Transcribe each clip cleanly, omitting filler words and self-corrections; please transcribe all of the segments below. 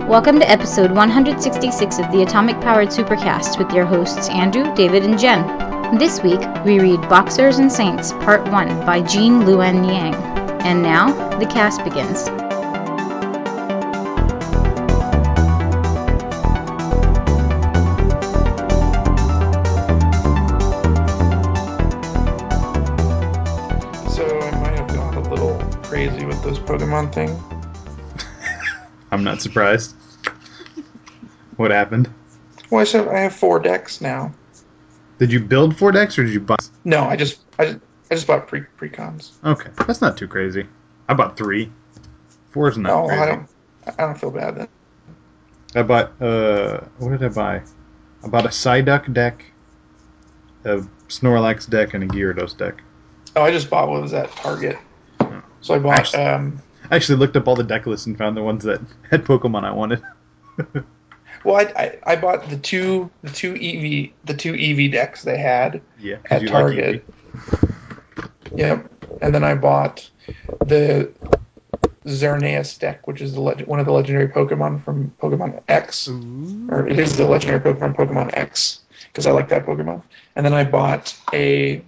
Welcome to episode 166 of the Atomic Powered Supercast with your hosts Andrew, David, and Jen. This week, we read Boxers and Saints Part 1 by Jean Luen Yang. And now, the cast begins. So I might have gone a little crazy with this Pokemon thing. I'm not surprised. What happened? Well, I said I have 4 decks now. Did you build 4 decks or did you buy? No, I just bought precons. Okay, that's not too crazy. I bought 3. 4 is not crazy. I don't feel bad then. I bought what did I buy? I bought a Psyduck deck, a Snorlax deck, and a Gyarados deck. Oh, I just bought what was at Target. So I bought I actually looked up all the deck lists and found the ones that had Pokemon I wanted. Well, I bought the two EV decks they had at Target. Yep, and then I bought the Xerneas deck, which is one of the legendary Pokemon from Pokemon X. Ooh. Or it is the legendary Pokemon from Pokemon X, because I like that Pokemon. And then I bought a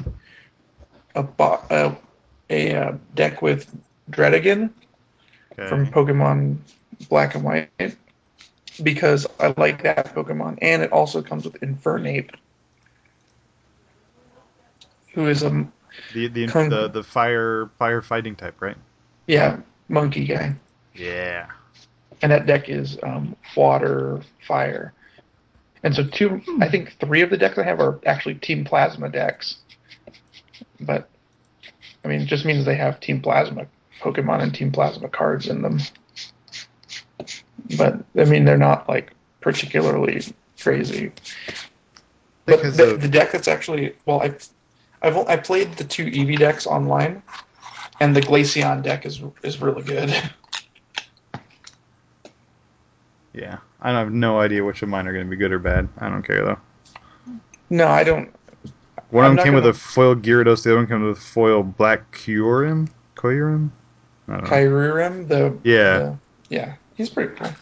deck with Dredigan from Pokemon Black and White, because I like that Pokemon, and it also comes with Infernape, who is the fire fighting type, right? Yeah, monkey guy. Yeah. And that deck is water, fire. And so I think 3 of the decks I have are actually Team Plasma decks. But, I mean, it just means they have Team Plasma Pokemon and Team Plasma cards in them. But, I mean, they're not, like, particularly crazy. But the deck that's actually... Well, I played the 2 Eevee decks online, and the Glaceon deck is really good. Yeah, I have no idea which of mine are going to be good or bad. I don't care, though. No, I don't... One of them came with a foil Gyarados, the other one came with a foil Black Kyurem? Kyurem? Kyurem, yeah, he's pretty cool.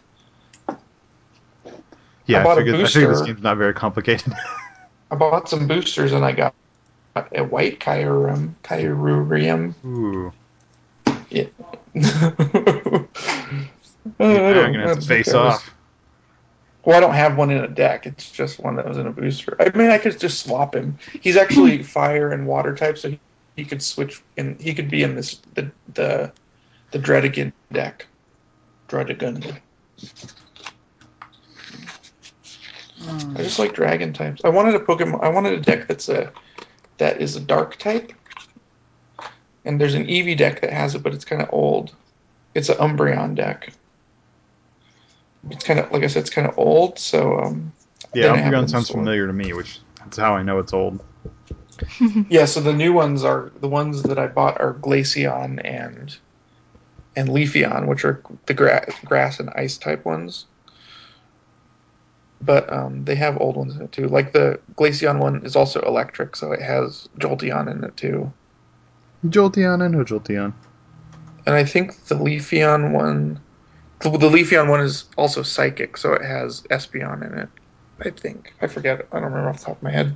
Yeah, I figured this game's not very complicated. I bought some boosters and I got a white Kyurem. Ooh. Yeah. I'm going to have to face off. Well, I don't have one in a deck. It's just one that was in a booster. I mean, I could just swap him. He's actually fire and water type, so he could switch, and he could be in the Dredigan deck. Dredigan. I just like dragon types. I wanted a deck that is a dark type. And there's an Eevee deck that has it, but it's kind of old. It's an Umbreon deck. It's kind of, like I said, it's kind of old, so... yeah, Umbreon sounds familiar to me, which that's how I know it's old. Yeah, so the new ones the ones that I bought are Glaceon and Leafeon, which are the grass and ice type ones. But they have old ones in it too. Like the Glaceon one is also electric, so it has Jolteon in it too. Jolteon, I know Jolteon. And I think the Leafeon one... The Leafeon one is also psychic, so it has Espeon in it. I think. I forget it. I don't remember off the top of my head.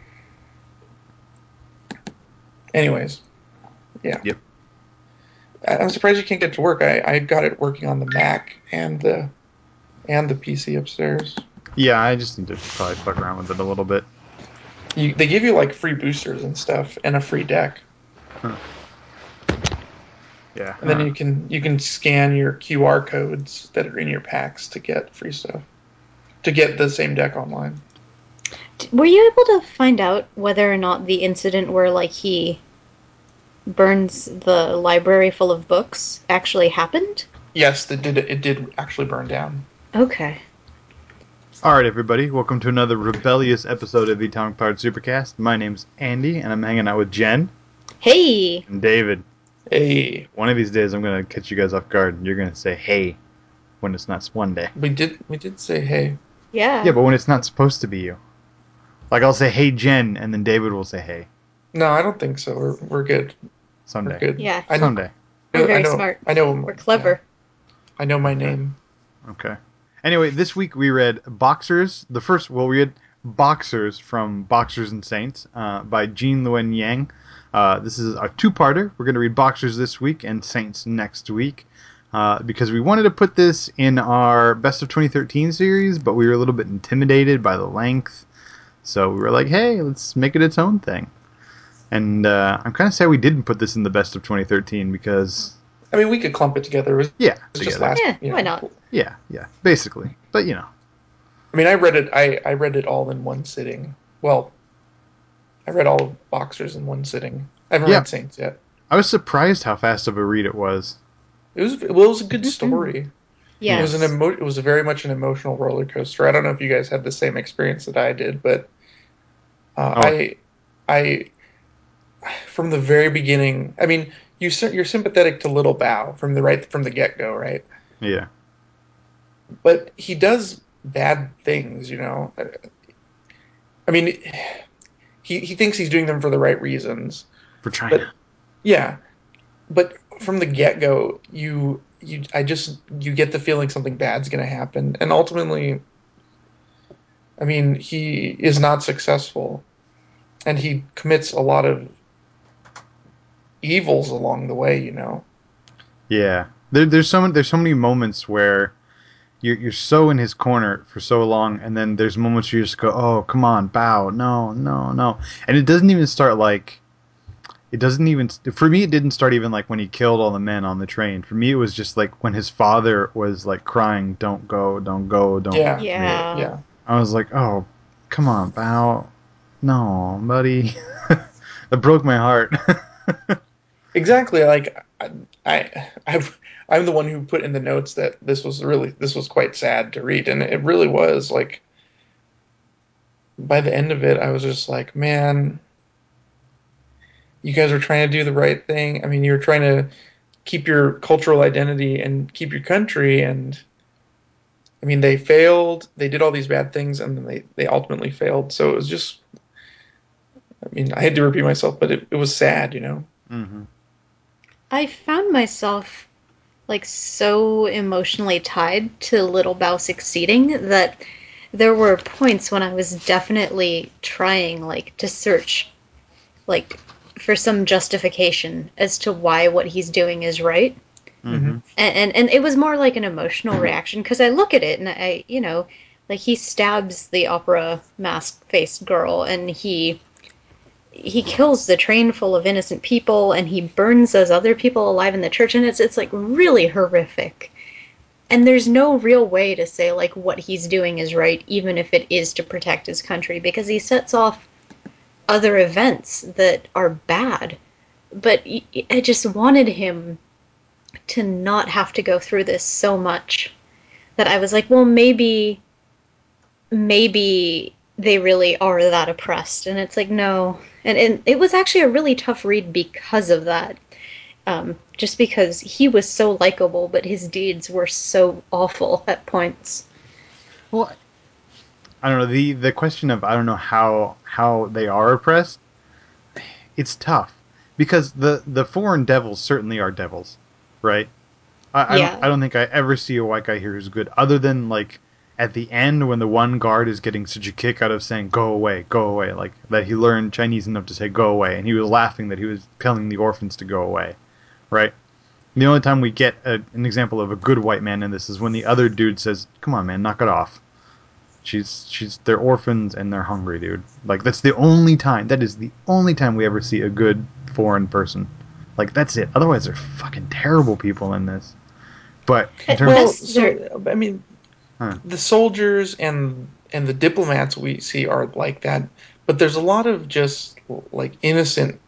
Anyways. Yeah. Yep. I'm surprised you can't get it to work. I got it working on the Mac and the PC upstairs. Yeah, I just need to probably fuck around with it a little bit. They give you like free boosters and stuff and a free deck. Huh. Yeah. And then you can scan your QR codes that are in your packs to get free stuff. To get the same deck online. Were you able to find out whether or not the incident where, like, he burns the library full of books actually happened? Yes, it did actually burn down. Okay. Alright, everybody, welcome to another rebellious episode of the Atomic Powered Supercast. My name's Andy, and I'm hanging out with Jen. Hey! And David. Hey. One of these days, I'm going to catch you guys off guard, and you're going to say, hey, when it's not one day. We did say hey. Yeah. Yeah, but when it's not supposed to be you. Like, I'll say, hey, Jen, and then David will say, hey. No, I don't think so. We're good. Someday. We're good. Yeah. Someday. We're very smart. I know. We're clever. Yeah. I know my name. Okay. Anyway, this week we read Boxers. We read Boxers from Boxers and Saints by Jean Luen Yang. This is a two-parter. We're going to read Boxers this week and Saints next week because we wanted to put this in our Best of 2013 series, but we were a little bit intimidated by the length. So we were like, hey, let's make it its own thing. And I'm kind of sad we didn't put this in the Best of 2013 because... I mean, we could clump it together. It was just last. Why not? Yeah, basically. But, I mean, I read it. I read it all in one sitting. Well, I read all of Boxers in one sitting. I haven't read Saints yet. I was surprised how fast of a read it was. It was a good story. Yeah. It was very much an emotional roller coaster. I don't know if you guys had the same experience that I did, but I from the very beginning. I mean, you're sympathetic to Little Bao from the get-go, right? Yeah. But he does bad things, I mean, he thinks he's doing them for the right reasons. For China. But from the get-go, you get the feeling something bad's going to happen, and ultimately, I mean, he is not successful, and he commits a lot of evils along the way, Yeah. There's so many moments where you're so in his corner for so long, and then there's moments where you just go, oh, come on, Bao, no. And it doesn't even start for me, it didn't start even like when he killed all the men on the train. For me, it was just like when his father was like crying, don't go, don't. Yeah. I was like, oh, come on, Bao. No, buddy. That broke my heart. Exactly. Like I'm the one who put in the notes that this was quite sad to read, and it really was. Like by the end of it, I was just like, man, you guys are trying to do the right thing. I mean, you're trying to keep your cultural identity and keep your country, and I mean, they failed. They did all these bad things, and then they ultimately failed. So it was just, I mean, I had to repeat myself, but it was sad, Mm-hmm. I found myself like so emotionally tied to Little Bao succeeding that there were points when I was definitely trying like to search like for some justification as to why what he's doing is right. Mm-hmm. And it was more like an emotional reaction because I look at it and like he stabs the opera mask faced girl and he kills the train full of innocent people and he burns those other people alive in the church, and it's like really horrific. And there's no real way to say like what he's doing is right, even if it is to protect his country, because he sets off other events that are bad. But I just wanted him to not have to go through this so much that I was like, well, maybe they really are that oppressed. And it's like, no. And it was actually a really tough read because of that. Just because he was so likable, but his deeds were so awful at points. Well, I don't know. The question of I don't know how they are oppressed. It's tough because the foreign devils certainly are devils, right? Yeah. I don't think I ever see a white guy here who's good, other than like at the end when the one guard is getting such a kick out of saying go away, like that he learned Chinese enough to say go away, and he was laughing that he was telling the orphans to go away, right? The only time we get an example of a good white man in this is when the other dude says, "Come on, man, knock it off." They're orphans and they're hungry, dude. Like that's the only time. That is the only time we ever see a good foreign person. Like that's it. Otherwise, they're fucking terrible people in this. But in terms I mean, the soldiers and the diplomats we see are like that, but there's a lot of just like innocent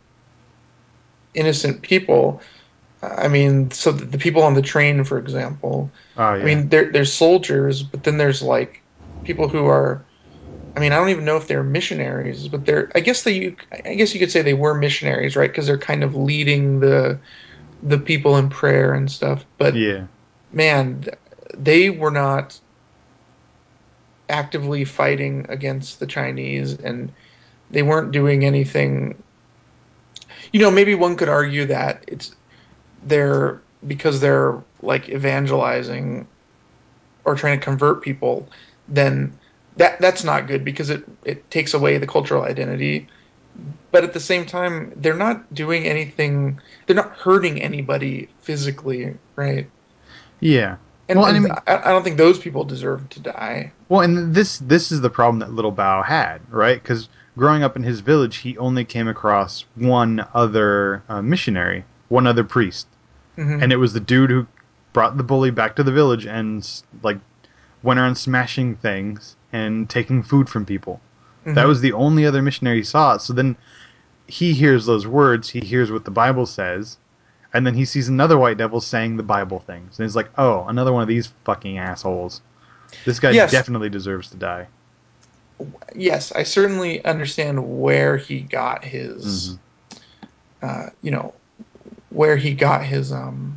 people. I mean, so the people on the train, for example. oh yeah, I mean, there's soldiers, but then there's like people who are. I mean, I don't even know if they're missionaries, but they're. I guess you could say they were missionaries, right? Because they're kind of leading the people in prayer and stuff. But yeah, man, they were not actively fighting against the Chinese, and they weren't doing anything. Maybe one could argue that they're because they're like evangelizing or trying to convert people, then that's not good because it takes away the cultural identity. But at the same time, they're not doing anything. They're not hurting anybody physically, right? Yeah. And, Well, and I and mean, I don't think those people deserve to die. well, and this is the problem that little Bao had, right? Because growing up in his village, he only came across one other missionary, one other priest, Hmm. and it was the dude who brought the bully back to the village and like went around smashing things and taking food from people. That Hmm. was the only other missionary he saw. So then he hears those words, he hears what the Bible says, and then he sees another white devil saying the Bible things, and he's like, "Oh, another one of these fucking assholes. This guy Yes, definitely deserves to die." yes, I certainly understand where he got his, Mm-hmm. you know, where he got his,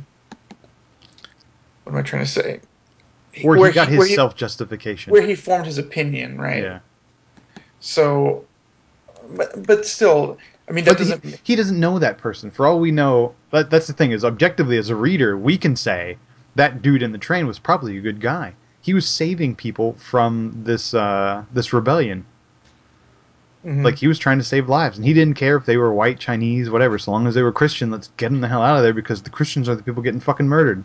what am I trying to say? Where he Where got he his where he self justification. where he formed his opinion, right? Yeah. So, but still, I mean, that But doesn't. he doesn't know that person. For all we know, that's the thing, is objectively as a reader, we can say that dude in the train was probably a good guy. He was saving people from this rebellion. Like, Mhm. he was trying to save lives, and he didn't care if they were white, Chinese, whatever. So long as they were Christian, let's get them the hell out of there because the Christians are the people getting fucking murdered.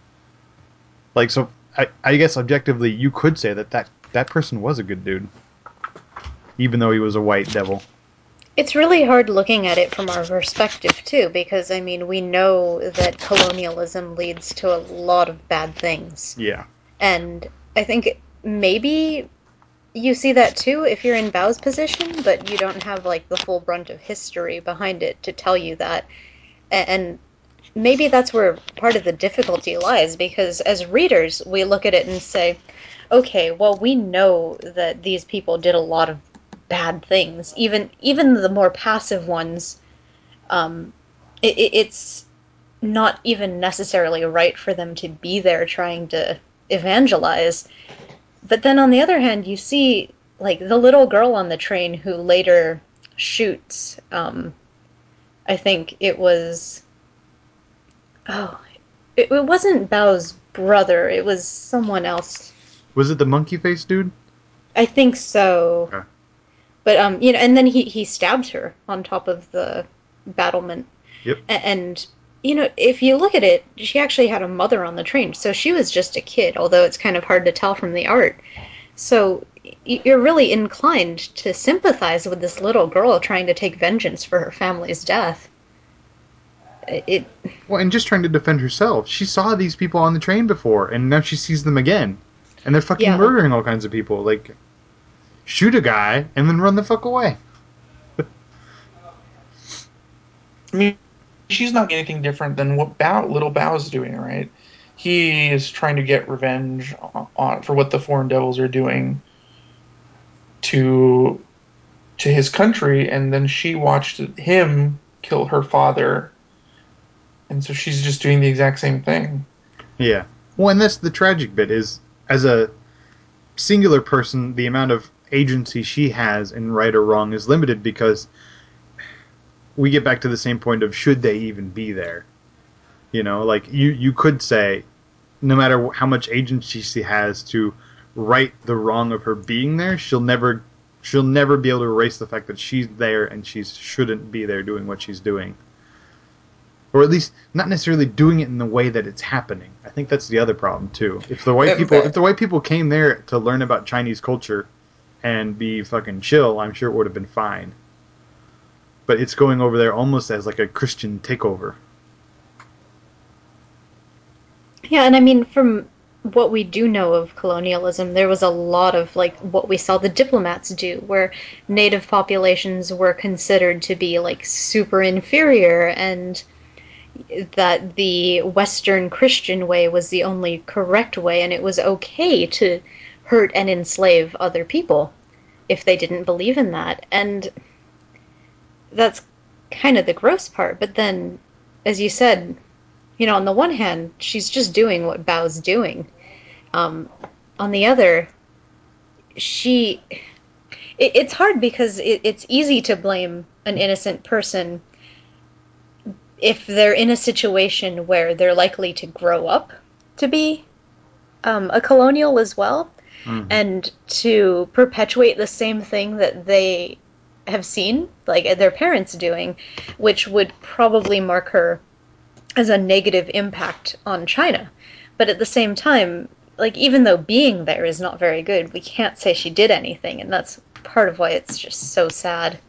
Like, so I guess objectively, you could say that person was a good dude, even though he was a white devil. It's really hard looking at it from our perspective, too, because, I mean, we know that colonialism leads to a lot of bad things. Yeah. And I think maybe you see that too if you're in Bao's position, but you don't have, like, the full brunt of history behind it to tell you that. And maybe that's where part of the difficulty lies, because as readers, we look at it and say, okay, well, we know that these people did a lot of bad things, even the more passive ones. Um, it's not even necessarily right for them to be there trying to evangelize. But then on the other hand, you see like the little girl on the train who later shoots. I think it was. Oh, it wasn't Bao's brother. It was someone else. Was it the monkey face dude? I think so. Okay. But and then he stabs her on top of the battlement. Yep. And if you look at it, she actually had a mother on the train, so she was just a kid. Although it's kind of hard to tell from the art. So you're really inclined to sympathize with this little girl trying to take vengeance for her family's death. It Well, and just trying to defend herself. She saw these people on the train before, and now she sees them again. And they're fucking yeah. murdering all kinds of people. Like, shoot a guy and then run the fuck away. I mean, she's not anything different than what Little Bao's doing, right? He is trying to get revenge for what the foreign devils are doing to his country, and then she watched him kill her father, and so she's just doing the exact same thing. Yeah. Well, and that's the tragic bit is, as a singular person, the amount of agency she has in right or wrong is limited because we get back to the same point of should they even be there? You know, like you could say, no matter how much agency she has to right the wrong of her being there, she'll never be able to erase the fact that she's there and she shouldn't be there doing what she's doing. Or at least not necessarily doing it in the way that it's happening. I think that's the other problem too. If the white That, people that, if the white people came there to learn about Chinese culture and be fucking chill, I'm sure it would have been fine. But it's going over there almost as like a Christian takeover. Yeah, and I mean, from what we do know of colonialism, there was a lot of like what we saw the diplomats do, where native populations were considered to be like super inferior, and that the Western Christian way was the only correct way, and it was okay to hurt and enslave other people if they didn't believe in that. And that's kind of the gross part. But then, as you said, on the one hand, she's just doing what Bao's doing. Um, on the other, she. It's hard because it's easy to blame an innocent person if they're in a situation where they're likely to grow up to be a colonial as well, Mm-hmm. and to perpetuate the same thing that they have seen, like their parents doing, which would probably mark her as a negative impact on China. But at the same time, like, even though being there is not very good, we can't say she did anything, and that's part of why it's just so sad.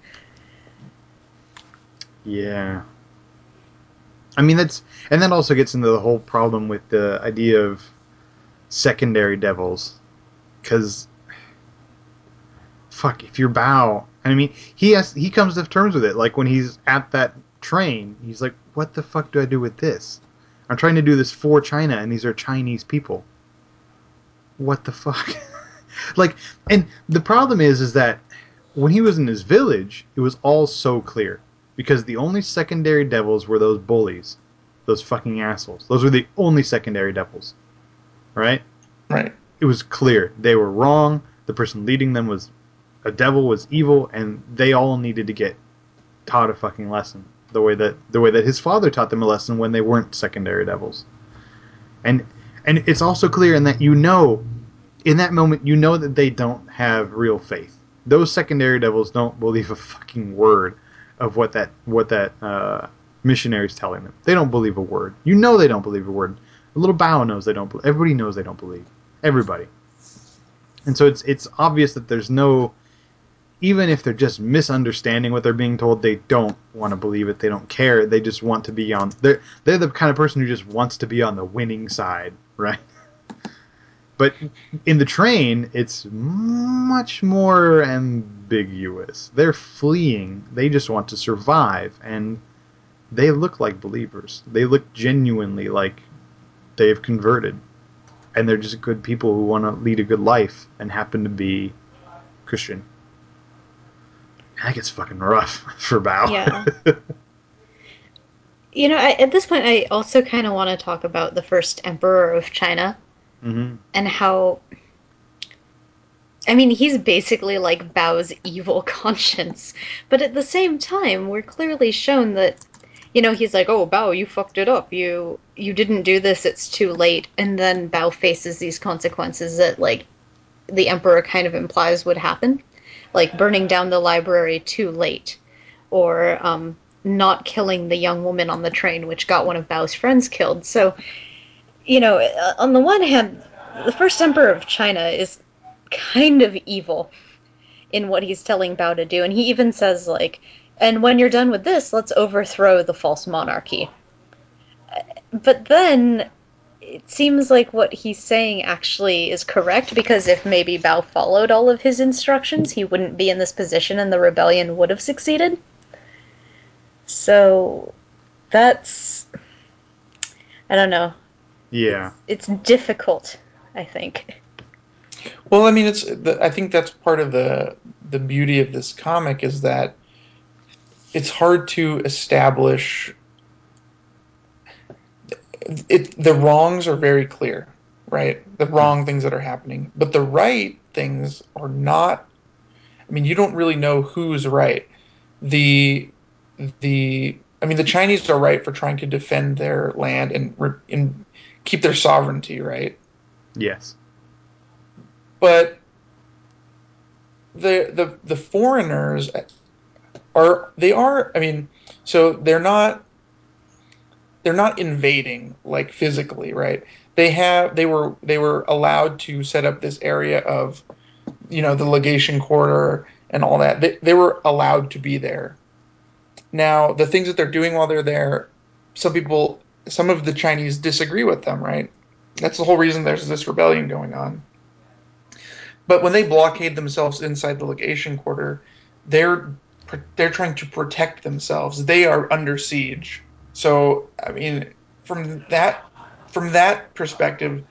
Yeah. I mean, and that also gets into the whole problem with the idea of secondary devils. Because, fuck, if you're Bao, I mean, he comes to terms with it. Like, when he's at that train, he's like, what the fuck do I do with this? I'm trying to do this for China, and these are Chinese people. What the fuck? Like, and the problem is that when he was in his village, it was all so clear. Because the only secondary devils were those bullies. Those fucking assholes. Those were the only secondary devils. Right? Right. It was clear. They were wrong. The person leading them was a devil, was evil, and they all needed to get taught a fucking lesson. The way that his father taught them a lesson when they weren't secondary devils. And it's also clear in that in that moment, that they don't have real faith. Those secondary devils don't believe a fucking word of what that missionary's telling them. They don't believe a word. They don't believe a word. The little Bao knows they don't believe. Everybody knows they don't believe. Everybody. And so it's obvious that there's no, even if they're just misunderstanding what they're being told, they don't want to believe it. They don't care. They just want to be on. They're the kind of person who just wants to be on the winning side, right? But in the train, it's much more ambiguous. They're fleeing. They just want to survive, and they look like believers. They look genuinely like they've converted. And they're just good people who want to lead a good life and happen to be Christian. That gets fucking rough for Bao. Yeah. At this point, I also kind of want to talk about the first emperor of China Mm-hmm. and how. I mean, he's basically like Bao's evil conscience, but at the same time, we're clearly shown that, he's like, "Oh, Bao, you fucked it up. You didn't do this. It's too late." And then Bao faces these consequences that, like, the emperor kind of implies would happen, like burning down the library too late, or not killing the young woman on the train, which got one of Bao's friends killed. So, on the one hand, the first emperor of China is kind of evil in what he's telling Bao to do, and he even says, like, "And when you're done with this, let's overthrow the false monarchy." But then it seems like what he's saying actually is correct, because if maybe Bao followed all of his instructions, he wouldn't be in this position and the rebellion would have succeeded. So that's, I don't know. Yeah. It's difficult, I think. Well, I mean, I think that's part of the beauty of this comic is that it's hard to establish it. The wrongs are very clear, right? The wrong things that are happening, but the right things are not. I mean, you don't really know who's right. The I mean, the Chinese are right for trying to defend their land and keep their sovereignty, right? Yes. But the foreigners are, I mean, so they're not invading like physically, right? They were allowed to set up this area of, the legation quarter and all that. They were allowed to be there. Now, the things that they're doing while they're there, some of the Chinese disagree with them, right? That's the whole reason there's this rebellion going on. But when they blockade themselves inside the legation quarter, they're they're trying to protect themselves. They are under siege. So, I mean, from that perspective,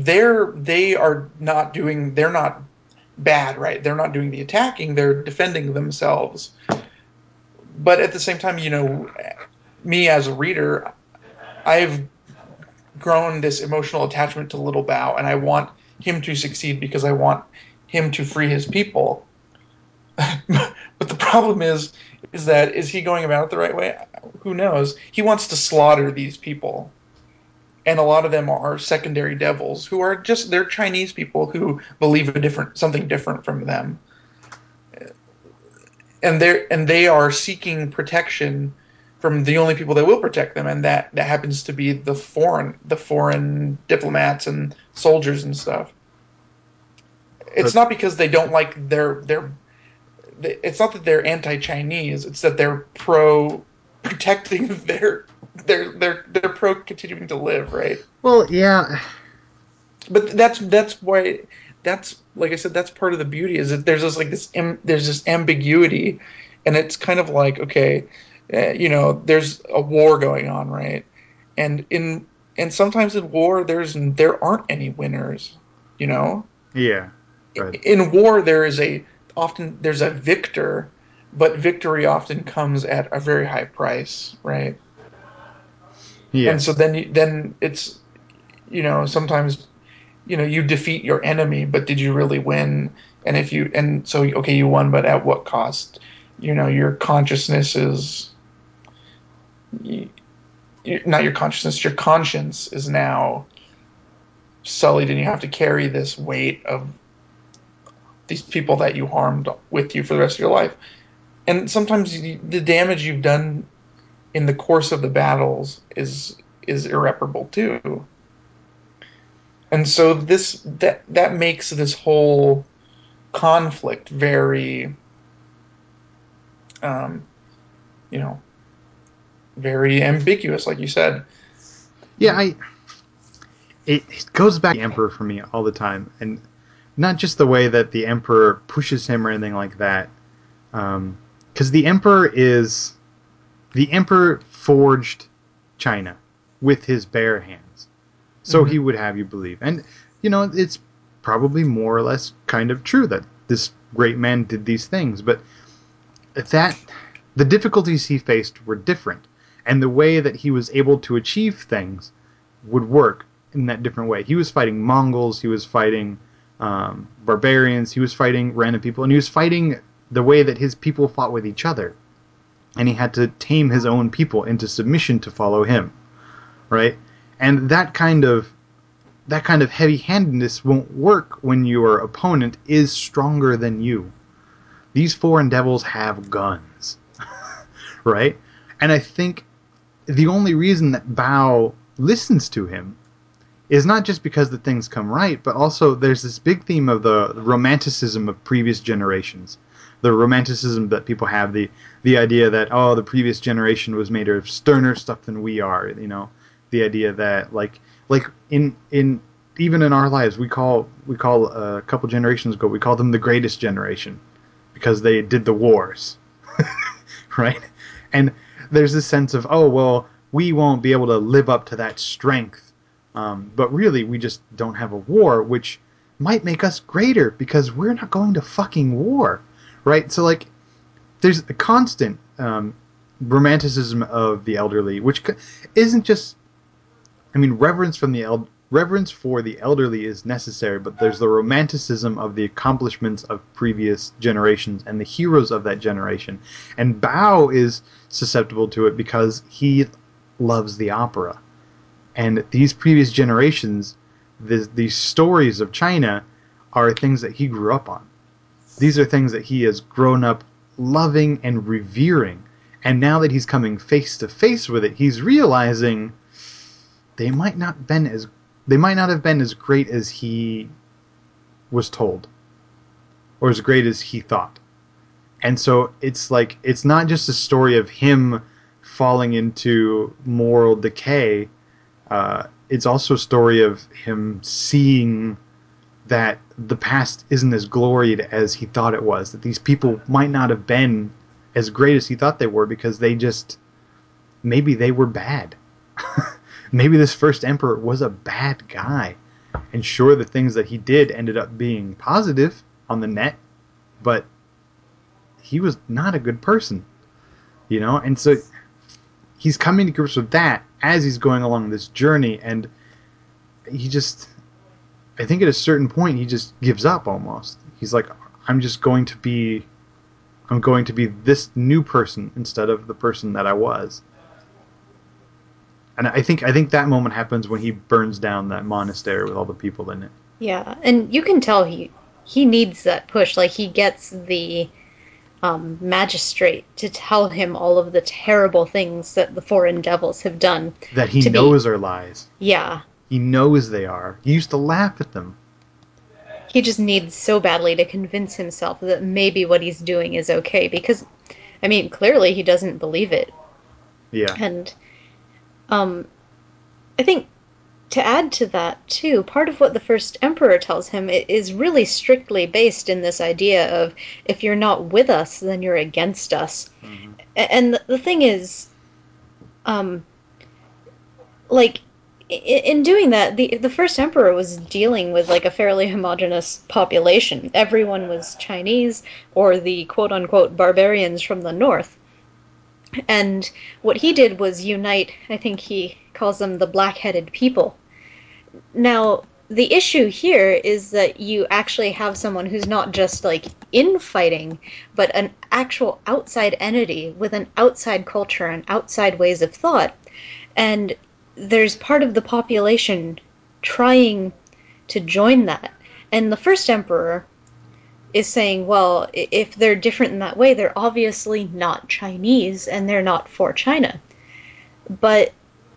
they're not bad, right? They're not doing the attacking, they're defending themselves. But at the same time, me as a reader, I've grown this emotional attachment to Little Bao, and I want him to succeed because I want him to free his people. But the problem is he going about it the right way? Who knows? He wants to slaughter these people. and a lot of them are secondary devils who are just they're Chinese people who believe something different from them, and they are seeking protection from the only people that will protect them, and that happens to be the foreign diplomats and soldiers and stuff. It's not because they don't like it's not that they're anti-Chinese. It's that they're pro protecting they're pro continuing to live, right? Well, yeah. But that's why that's like I said, that's part of the beauty is that there's this ambiguity, and it's kind of like okay, there's a war going on, right? And sometimes in war there aren't any winners, you know. Yeah. Right. In war there's a victor, but victory often comes at a very high price, right? And so Yes. then it's sometimes you defeat your enemy, but did you really win? And okay, you won, but at what cost? Your consciousness is not your consciousness, your conscience is now sullied, and you have to carry this weight of these people that you harmed with you for the rest of your life. And sometimes the damage you've done in the course of the battles is irreparable too. And so that makes this whole conflict very, um, you know, very ambiguous, like you said. Yeah, it goes back to the Emperor for me all the time, and not just the way that the Emperor pushes him or anything like that. Because the Emperor forged China with his bare hands, so he would have you believe, and it's probably more or less kind of true that this great man did these things, but that the difficulties he faced were different, and the way that he was able to achieve things would work in that different way. He was fighting Mongols, he was fighting barbarians, he was fighting random people, and he was fighting the way that his people fought with each other. And he had to tame his own people into submission to follow him, right? And that kind of heavy-handedness won't work when your opponent is stronger than you. These foreign devils have guns, right? And I think the only reason that Bao listens to him is not just because the things come right, but also there's this big theme of the romanticism of previous generations. The romanticism that people have, the idea that, the previous generation was made of sterner stuff than we are, the idea that like in even in our lives we call a couple generations ago, we call them the greatest generation because they did the wars. Right? And there's this sense of, we won't be able to live up to that strength. But really, we just don't have a war, which might make us greater because we're not going to fucking war. Right? So, there's a constant romanticism of the elderly, which isn't just... reverence for the elderly is necessary, but there's the romanticism of the accomplishments of previous generations and the heroes of that generation. And Bao is susceptible to it because he loves the opera. And these previous generations, these stories of China, are things that he grew up on. These are things that he has grown up loving and revering. And now that he's coming face to face with it, he's realizing they might not have been as great as he was told, or as great as he thought. And so it's not just a story of him falling into moral decay. It's also a story of him seeing that the past isn't as gloried as he thought it was. That these people might not have been as great as he thought they were because maybe they were bad. Maybe this first emperor was a bad guy. And sure, the things that he did ended up being positive on the net, but he was not a good person. And so he's coming to grips with that as he's going along this journey, and I think at a certain point he just gives up almost. He's like, I'm going to be this new person instead of the person that I was. And I think that moment happens when he burns down that monastery with all the people in it. Yeah, and you can tell he needs that push. Like he gets the magistrate to tell him all of the terrible things that the foreign devils have done. That he knows are lies. Yeah. He knows they are. He used to laugh at them. He just needs so badly to convince himself that maybe what he's doing is okay because, I mean, clearly he doesn't believe it. Yeah. And I think to add to that, too, part of what the first emperor tells him is really strictly based in this idea of if you're not with us, then you're against us. Mm-hmm. And the thing is, like, in doing that, the first emperor was dealing with like a fairly homogenous population. Everyone was Chinese or the quote unquote barbarians from the north. And what he did was unite, I think he calls them the black-headed people. Now, the issue here is that you actually have someone who's not just like infighting, but an actual outside entity with an outside culture and outside ways of thought. And there's part of the population trying to join that. And the first emperor is saying, well, if they're different in that way, they're obviously not Chinese and they're not for China. But,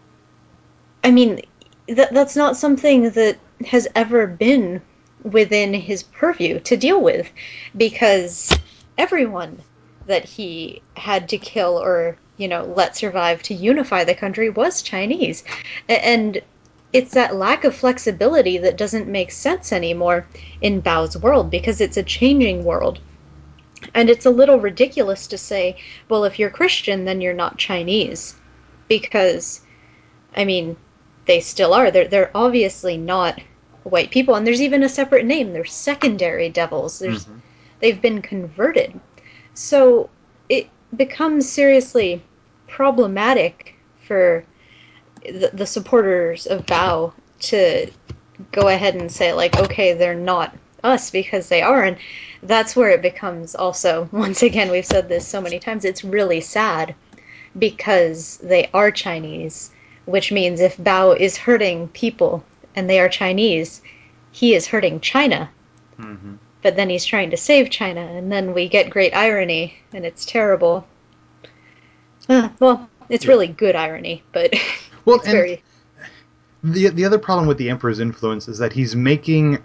I mean, that's not something that has ever been within his purview to deal with because everyone that he had to kill or, let survive to unify the country was Chinese. And it's that lack of flexibility that doesn't make sense anymore in Bao's world because it's a changing world. And it's a little ridiculous to say, well, if you're Christian, then you're not Chinese. Because, I mean, they still are. They're obviously not white people. And there's even a separate name. They're secondary devils. They've been converted. So it becomes seriously problematic for the supporters of Bao to go ahead and say, like, okay, they're not us because they are. And that's where it becomes also, once again, we've said this so many times, it's really sad because they are Chinese, which means if Bao is hurting people and they are Chinese, he is hurting China. Mm-hmm. But then he's trying to save China, and then we get great irony, and it's terrible. Well, it's really good irony, but it's very... The other problem with the Emperor's influence is that he's making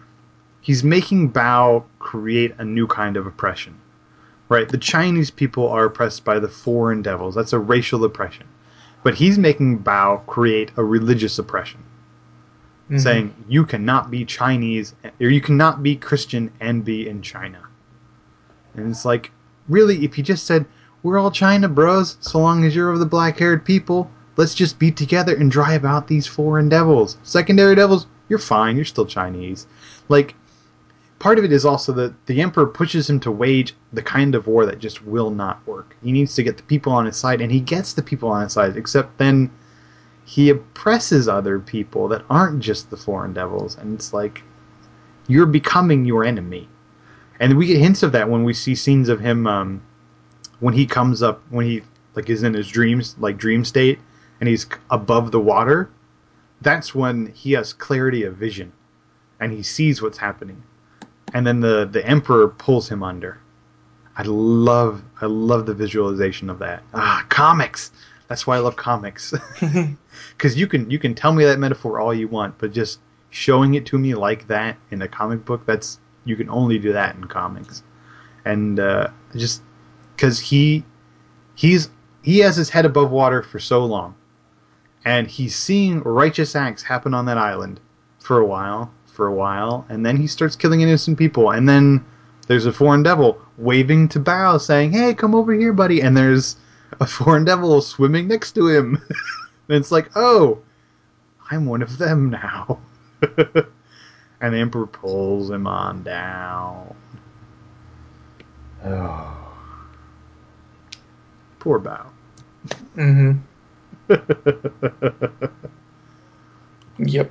Bao create a new kind of oppression. Right? The Chinese people are oppressed by the foreign devils. That's a racial oppression. But he's making Bao create a religious oppression. Mm-hmm. Saying, you cannot be Chinese, or you cannot be Christian and be in China. And it's like, really, if he just said, we're all China bros, so long as you're of the black-haired people, let's just be together and drive out these foreign devils. Secondary devils, you're fine, you're still Chinese. Like, part of it is also that the Emperor pushes him to wage the kind of war that just will not work. He needs to get the people on his side, and he gets the people on his side, except then he oppresses other people that aren't just the foreign devils, and it's like, you're becoming your enemy. And we get hints of that when we see scenes of him, when he comes up, when he like is in his dreams, like dream state, and he's above the water. That's when he has clarity of vision, and he sees what's happening. And then the Emperor pulls him under. I love the visualization of that. Comics. That's why I love comics. Because you can tell me that metaphor all you want, but just showing it to me like that in a comic book, you can only do that in comics. And just because he has his head above water for so long, and he's seeing righteous acts happen on that island for a while, and then he starts killing innocent people, and then there's a foreign devil waving to Bao saying, hey, come over here, buddy, and there's a foreign devil swimming next to him. And it's like, oh, I'm one of them now. And the Emperor pulls him on down. Oh. Poor Bao. Mm-hmm. Yep.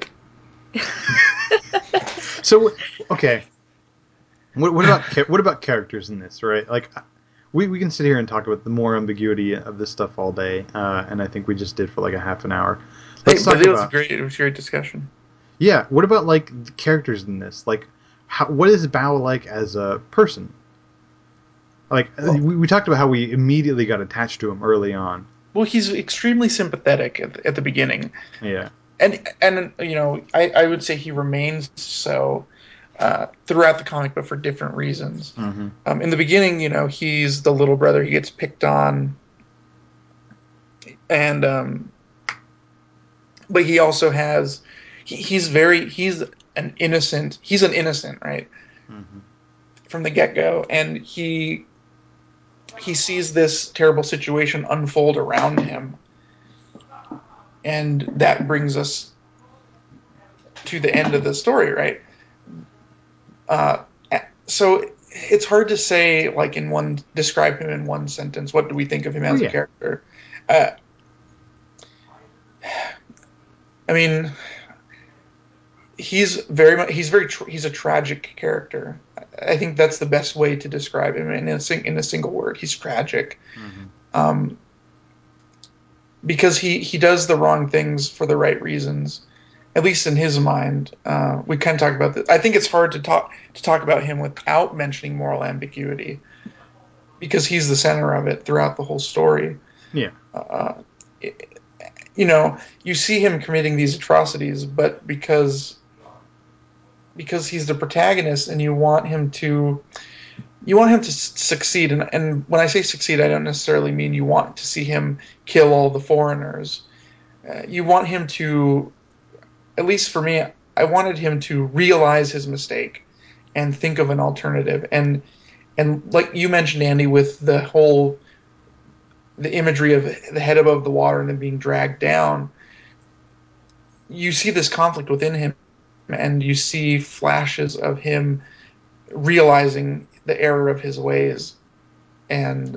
So, okay. What about characters in this, right? Like, we can sit here and talk about the more ambiguity of this stuff all day, and I think we just did for like a half an hour. Let's talk It was about, great. It was a great discussion. Yeah, what about like the characters in this? Like, what is Bao like as a person? Like, we talked about how we immediately got attached to him early on. Well, he's extremely sympathetic at the beginning. Yeah. And you know, I would say he remains so throughout the comic, but for different reasons. Mm-hmm. In the beginning, you know, he's the little brother. He gets picked on, and but he also has he's an innocent. He's an innocent, right, Mm-hmm. from the get-go, and he sees this terrible situation unfold around him, and that brings us to the end of the story, right? Uh, so it's hard to say, like, describe him in one sentence. What do we think of him as a character? I mean, he's a tragic character. I think that's the best way to describe him in a single word. He's tragic. Mm-hmm. Because he does the wrong things for the right reasons, at least in his mind. We kind of talk about this. I think it's hard to talk about him without mentioning moral ambiguity, because he's the center of it throughout the whole story. Yeah. You know, you see him committing these atrocities, but because he's the protagonist, and you want him to succeed. And when I say succeed, I don't necessarily mean you want to see him kill all the foreigners. You want him to, at least for me, I wanted him to realize his mistake and think of an alternative. And like you mentioned, Andy, with the imagery of the head above the water and then being dragged down, you see this conflict within him, and you see flashes of him realizing the error of his ways, and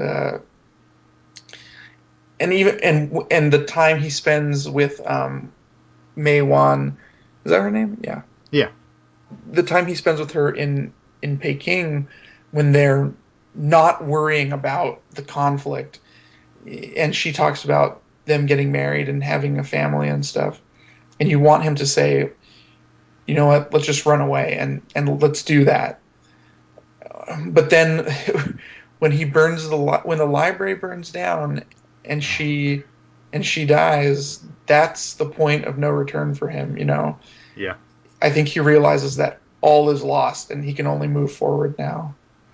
the time he spends with Mei Wan, is that her name? Yeah. Yeah. The time he spends with her in Peking, when they're not worrying about the conflict, and she talks about them getting married and having a family and stuff, and you want him to say, you know what, let's just run away and let's do that. But then when the library burns down, and she dies, that's the point of no return for him, you know. Yeah. I think he realizes that all is lost and he can only move forward now.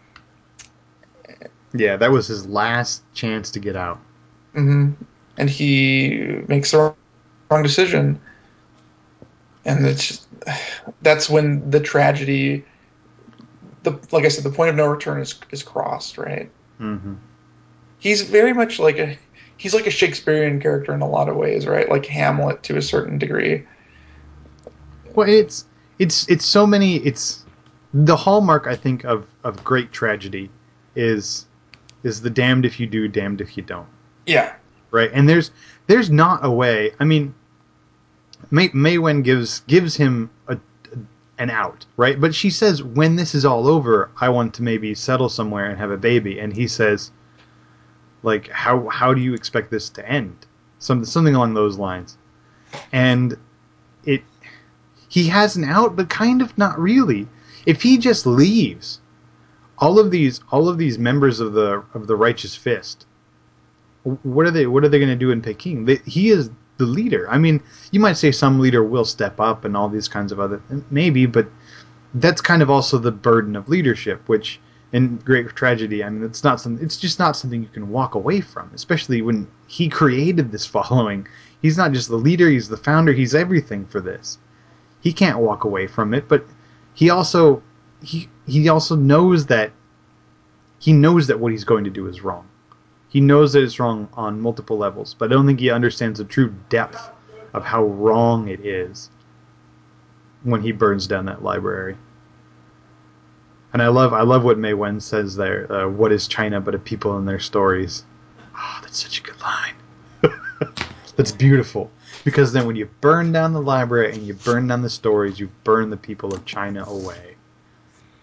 Yeah, that was his last chance to get out. Mm-hmm. And he makes the wrong decision, and that's when the tragedy, like I said, the point of no return is crossed, right? Mm-hmm. He's very much like a Shakespearean character in a lot of ways, right? Like Hamlet to a certain degree. Well, it's so many. It's the hallmark, I think, of great tragedy is the damned if you do, damned if you don't. Yeah. Right, and there's not a way. I mean, Mei Wen gives him an out, right? But she says, when this is all over, I want to maybe settle somewhere and have a baby. And he says, like, how do you expect this to end? Something along those lines. And he has an out, but kind of not really. If he just leaves, all of these members of the Righteous Fist, what are they going to do in Peking? He is the leader. I mean, you might say some leader will step up and all these kinds of other, maybe, but that's kind of also the burden of leadership, which in great tragedy, I mean, it's just not something you can walk away from, especially when he created this following. He's not just the leader, he's the founder, he's everything for this. He can't walk away from it, but he also knows that what he's going to do is wrong. He knows that it's wrong on multiple levels, but I don't think he understands the true depth of how wrong it is when he burns down that library. And I love what Mei Wen says there. What is China but a people and their stories? Oh, that's such a good line. That's beautiful. Because then when you burn down the library and you burn down the stories, you burn the people of China away.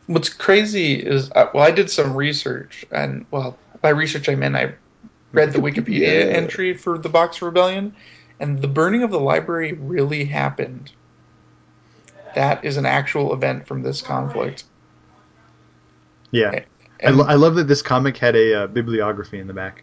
What's crazy is, well, I did some research, and well, by research I meant I read the Wikipedia entry for the Boxer Rebellion, and the burning of the library really happened. That is an actual event from this conflict. Yeah. And I love that this comic had a bibliography in the back.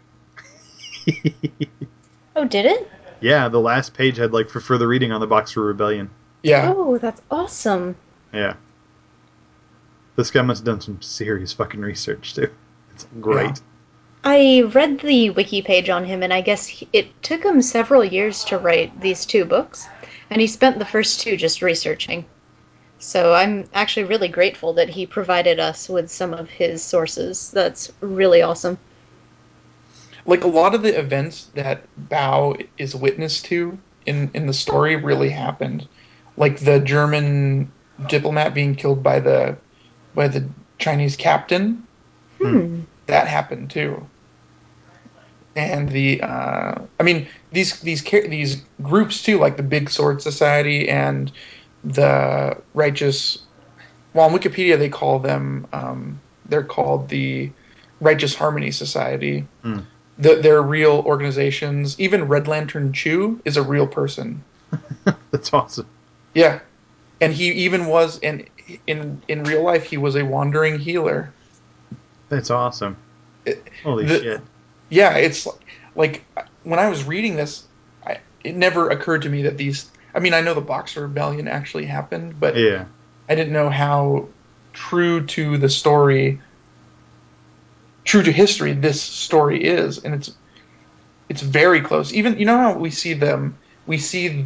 Oh, did it? Yeah, the last page had like for further reading on the Boxer Rebellion. yeah, Oh, that's awesome. Yeah. This guy must have done some serious fucking research too. It's great. Yeah. I read the wiki page on him, and I guess it took him several years to write these two books, and he spent the first two just researching. So I'm actually really grateful that he provided us with some of his sources. That's really awesome. like a lot of the events that Bao is witness to in the story really happened. Like the German diplomat being killed by the Chinese captain, Hmm. that happened too. And I mean, these groups too, like the Big Sword Society and the Righteous. Well, on Wikipedia they call them. They're called the Righteous Harmony Society. Hmm. They're real organizations. Even Red Lantern Chew is a real person. That's awesome. Yeah, and he even was in real life he was a wandering healer. That's awesome. It, Holy the, shit. yeah, it's like when I was reading this, it never occurred to me that these. I mean, I know the Boxer Rebellion actually happened, but Yeah. I didn't know how true to the story, true to history, this story is, and it's very close. Even you know how we see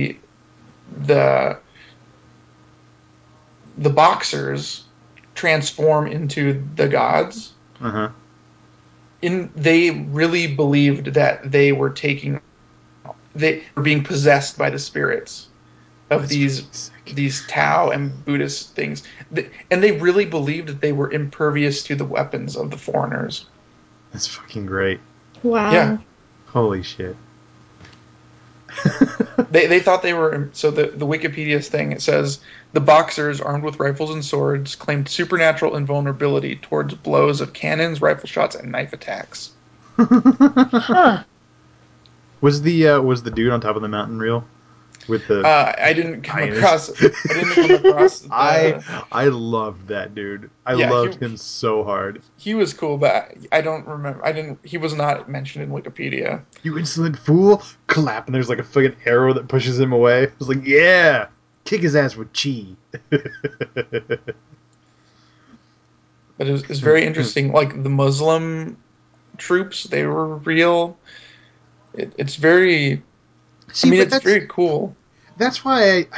the the boxers transform into the gods. Uh-huh. They really believed that they were being possessed by the spirits of That's fucking sick. these Tao and Buddhist things, and they really believed that they were impervious to the weapons of the foreigners. That's fucking great. Yeah, Wow. Holy shit. they thought they were. So the Wikipedia thing, it says the boxers armed with rifles and swords claimed supernatural invulnerability towards blows of cannons, rifle shots, and knife attacks. Huh. Was the dude on top of the mountain real? With the I didn't come hyenas? across. I didn't come across the. I loved that dude. I Yeah, loved him so hard. he was cool, but I don't remember. I didn't. He was not mentioned in Wikipedia. You insolent fool! Clap, and there's like a fucking arrow that pushes him away. I was like, yeah! Kick his ass with chi. But it's very interesting. Like the Muslim troops, they were real. It's very. I See, mean, but it's very cool. that's why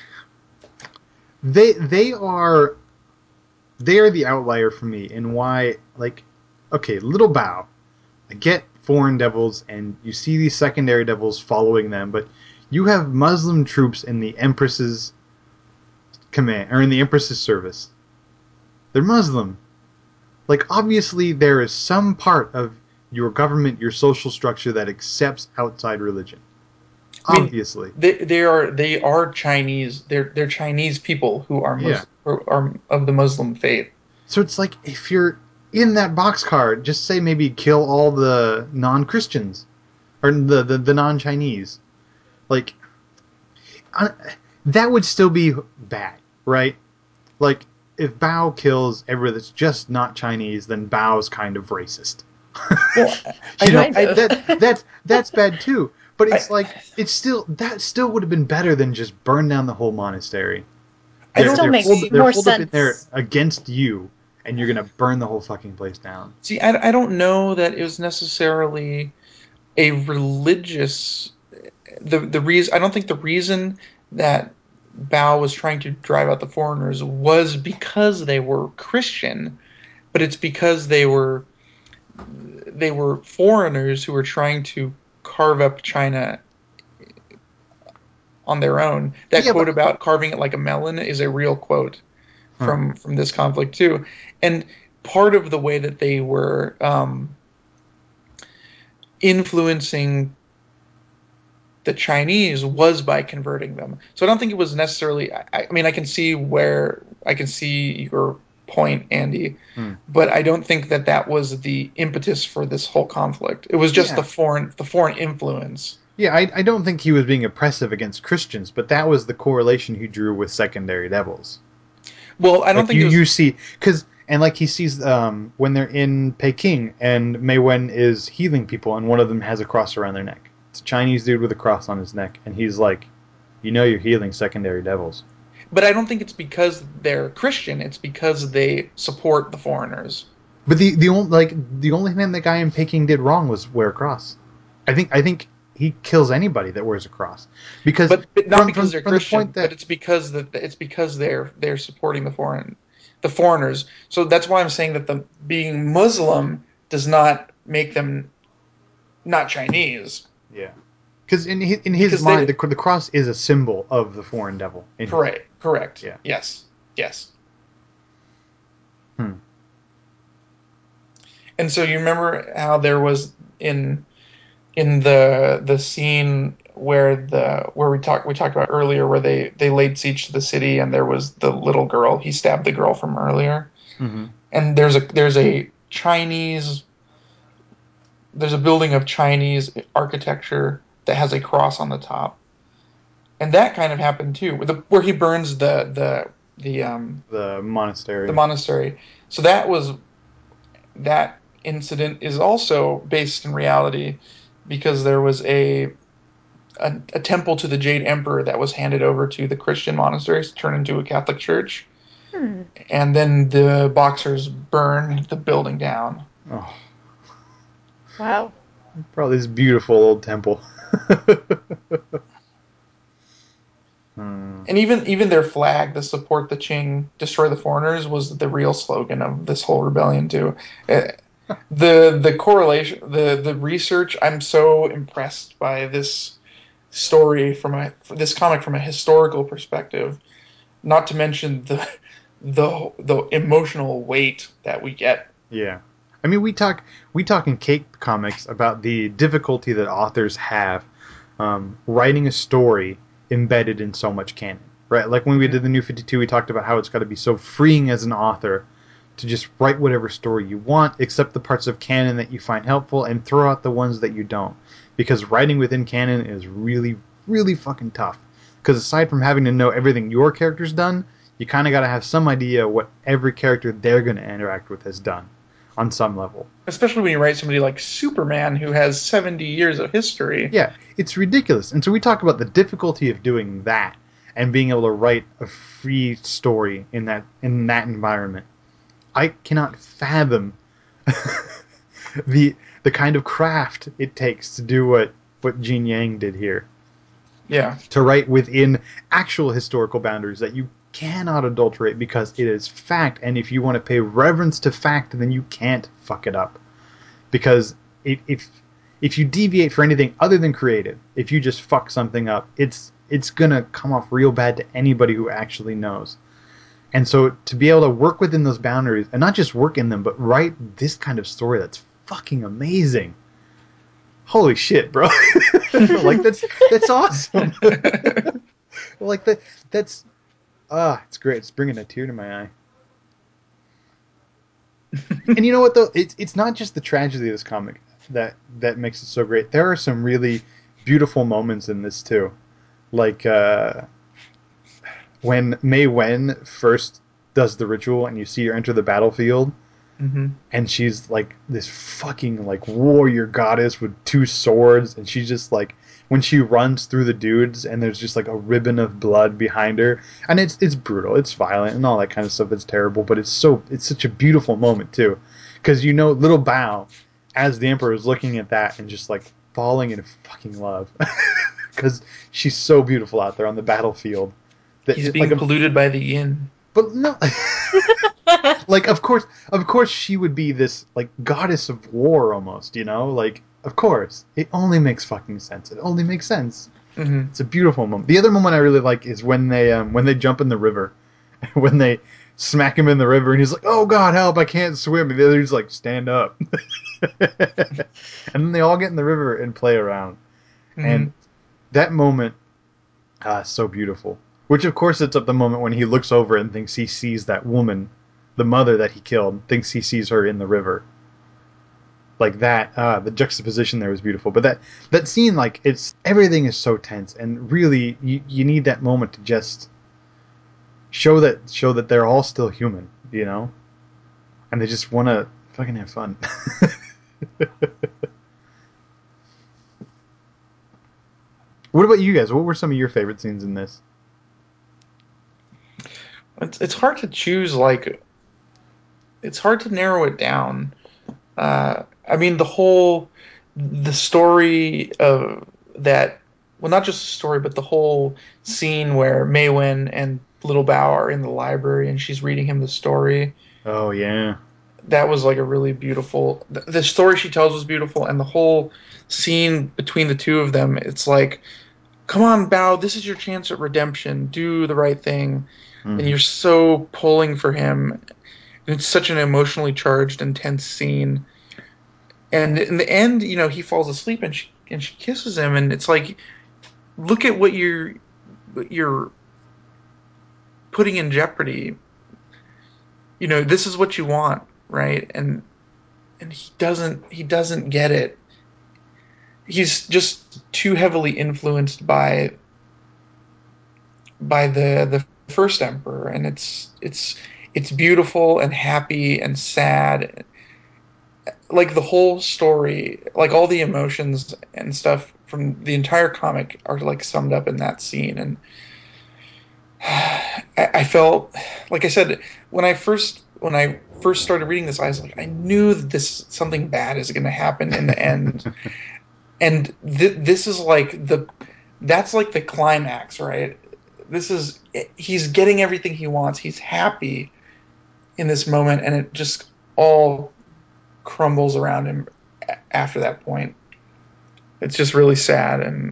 they are the outlier for me, and why, like, okay, Little Bow, I get foreign devils and you see these secondary devils following them, but you have Muslim troops in the Empress's command, or in the Empress's service. They're Muslim. Like, obviously there is some part of your government, your social structure, that accepts outside religion. I mean, Obviously. they are Chinese. They're Chinese people who are Yeah. Who are of the Muslim faith. So it's like, if you're in that boxcar, just say maybe kill all the non-Christians, or the non-Chinese. Like, I, that would still be bad, right? Like, if Bao kills everyone that's just not Chinese, then Bao's kind of racist. Well, You know, Kind of. that's bad too. But I, it's like, that still would have been better than just burn down the whole monastery. I It don't still makes They're more holed up in there sense. against you, and you're gonna burn the whole fucking place down. see. I don't know that it was necessarily a religious. The reason I don't think the reason that Bao was trying to drive out the foreigners was because they were Christian, but it's because they were foreigners who were trying to carve up China on their own. That Yeah, quote but about carving it like a melon is a real quote huh. from this conflict too, and part of the way that they were influencing the Chinese was by converting them. So I don't think it was necessarily. I mean, I can see point, Andy. Hmm. But I don't think that was the impetus for this whole conflict. It was just the foreign influence. Yeah, I don't think he was being oppressive against Christians, but that was the correlation he drew with Secondary Devils. Well, I don't think you see, because and like he sees when they're in Peking and Mei Wen is healing people and one of them has a cross around their neck. It's a Chinese dude with a cross on his neck, and he's like, you're healing Secondary Devils. But I don't think it's because they're Christian. It's because they support the foreigners. But the only thing that guy in Peking did wrong was wear a cross. I think he kills anybody that wears a cross because but not because they're Christian, the point that, but it's because they're supporting the foreigners. So that's why I'm saying that the being Muslim does not make them not Chinese. yeah, because in his mind the cross is a symbol of the foreign devil. Correct. Yeah. Yes. Hmm. And so you remember how there was in the scene where we talked about earlier, where they laid siege to the city, and there was the little girl. He stabbed the girl from earlier, Mm-hmm. and there's a Chinese. There's a building of Chinese architecture that has a cross on the top, and that kind of happened too, where he burns the monastery. The monastery. So that incident is also based in reality, because there was a temple to the Jade Emperor that was handed over to the Christian monasteries to turn into a Catholic church. And then the Boxers burned the building down. Oh. Wow. Probably this beautiful old temple. And even their flag, the support the Qing, destroy the foreigners, was the real slogan of this whole rebellion too. The correlation, the research, I'm so impressed by this story this comic from a historical perspective. Not to mention the emotional weight that we get. Yeah. I mean, we talk in Cake Comics about the difficulty that authors have writing a story embedded in so much canon, right? Like when we did the New 52, we talked about how it's got to be so freeing as an author to just write whatever story you want, accept the parts of canon that you find helpful, and throw out the ones that you don't. Because writing within canon is really, really fucking tough. Because aside from having to know everything your character's done, you kind of got to have some idea what every character they're going to interact with has done on some level. Especially when you write somebody like Superman, who has 70 years of history. Yeah, it's ridiculous. And so we talk about the difficulty of doing that and being able to write a free story in that environment. I cannot fathom the kind of craft it takes to do what Gene Yang did here. Yeah. To write within actual historical boundaries that you cannot adulterate because it is fact, and if you want to pay reverence to fact, then you can't fuck it up. Because if you deviate for anything other than creative, if you just fuck something up, it's gonna come off real bad to anybody who actually knows. And so to be able to work within those boundaries, and not just work in them, but write this kind of story that's fucking amazing. Holy shit, bro. Like that's awesome. Like that's it's great. It's bringing a tear to my eye. And you know what though? It's not just the tragedy of this comic that makes it so great. There are some really beautiful moments in this too. Like when Mei Wen first does the ritual and you see her enter the battlefield, and she's like this fucking like warrior goddess with two swords, and she's just like, when she runs through the dudes and there's just like a ribbon of blood behind her, and it's brutal, it's violent and all that kind of stuff, it's terrible, but it's such a beautiful moment too, because little Bao as the Emperor is looking at that and just like falling in fucking love because she's so beautiful out there on the battlefield. He's being polluted by the yin. But no, like of course she would be this like goddess of war almost, like of course it only makes fucking sense. It only makes sense. Mm-hmm. It's a beautiful moment. The other moment I really like is when they jump in the river, when they smack him in the river and he's like, "Oh God, help! I can't swim." And the other's like, "Stand up," and then they all get in the river and play around, and that moment, so beautiful. Which, of course, sets up the moment when he looks over and thinks he sees that woman the mother that he killed thinks he sees her in the river. Like that, the juxtaposition there was beautiful. But that scene, like, everything is so tense, and really, you need that moment to just show that they're all still human, you know, and they just want to fucking have fun. What about you guys? What were some of your favorite scenes in this? It's hard to choose. Like, it's hard to narrow it down. I mean, the story of that, well, not just the story, but the whole scene where Mei Wen and Little Bao are in the library and she's reading him the story. Oh, yeah. That was like a really beautiful, the story she tells was beautiful, and the whole scene between the two of them, it's like, come on, Bao, this is your chance at redemption. Do the right thing. Mm-hmm. And you're so pulling for him. And it's such an emotionally charged, intense scene. And in the end, you know, he falls asleep and she kisses him, and it's like, look at what you're putting in jeopardy. You know, this is what you want, right? And he doesn't get it. He's just too heavily influenced by the first emperor, and it's beautiful and happy and sad, like the whole story, like all the emotions and stuff from the entire comic are like summed up in that scene. And I felt, like I said, when I first started reading this, I was like, I knew that something bad is going to happen in the end. And this is like that's like the climax, right? He's getting everything he wants. He's happy in this moment, and it just all crumbles around him after that point. It's just really sad, and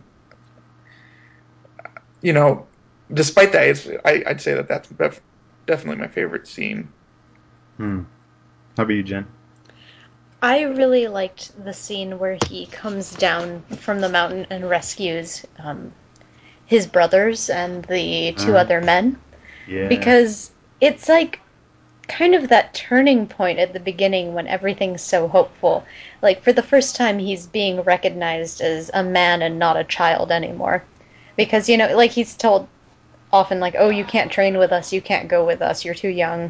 you know, despite that, I'd say that's definitely my favorite scene. How about you, Jen? I really liked the scene where he comes down from the mountain and rescues his brothers and the two other men. Yeah. Because it's like kind of that turning point at the beginning when everything's so hopeful. Like, for the first time, he's being recognized as a man and not a child anymore. Because, you know, like, he's told often, like, oh, you can't train with us, you can't go with us, you're too young.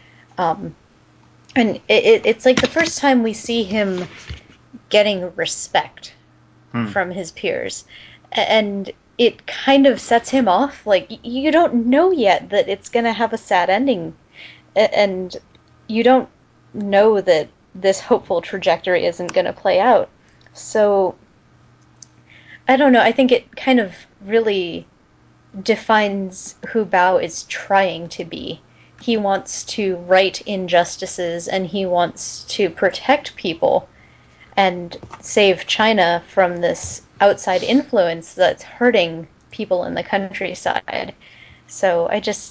And it's like the first time we see him getting respect from his peers. And it kind of sets him off. Like, you don't know yet that it's going to have a sad ending. And you don't know that this hopeful trajectory isn't going to play out. So, I don't know. I think it kind of really defines who Bao is trying to be. He wants to right injustices, and he wants to protect people and save China from this outside influence that's hurting people in the countryside. So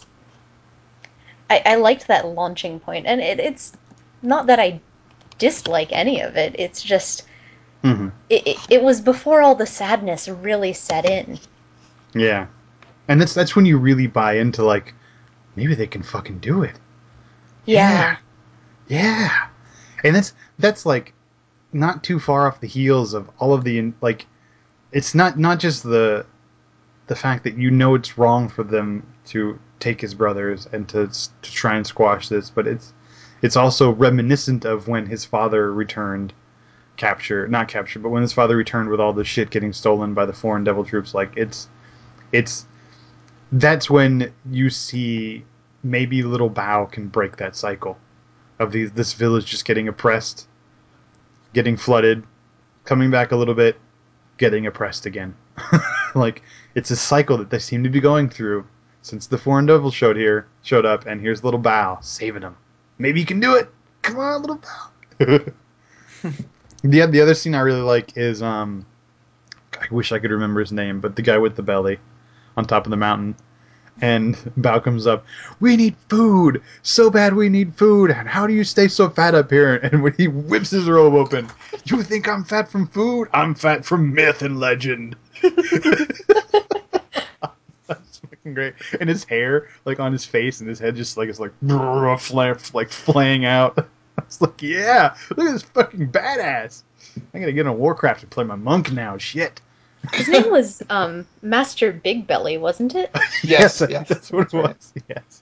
I liked that launching point, and it's not that I dislike any of it. It's just it was before all the sadness really set in. Yeah, and that's when you really buy into, like, maybe they can fucking do it. Yeah. And that's like not too far off the heels of all of the, like, it's not just the fact that you know it's wrong for them to take his brothers and to try and squash this, but it's also reminiscent of when his father returned, not captured, but when his father returned with all the shit getting stolen by the foreign devil troops. Like, it's that's when you see maybe Little Bao can break that cycle of this village just getting oppressed, getting flooded, coming back a little bit, getting oppressed again. Like, it's a cycle that they seem to be going through since the foreign devil showed up, and here's Little Bao saving them. Maybe you can do it. Come on, Little Bao. The other scene I really like is I wish I could remember his name, but the guy with the belly on top of the mountain. And Bao comes up, we need food! So bad we need food! And how do you stay so fat up here? And when he whips his robe open, you think I'm fat from food? I'm fat from myth and legend. That's fucking great. And his hair, like, on his face and his head just, like, is, like, flaying out. I was like, yeah, look at this fucking badass. I gotta get on Warcraft and play my monk now, shit. His name was Master Big Belly, wasn't it? Yes, yes, that's what it right. was, yes.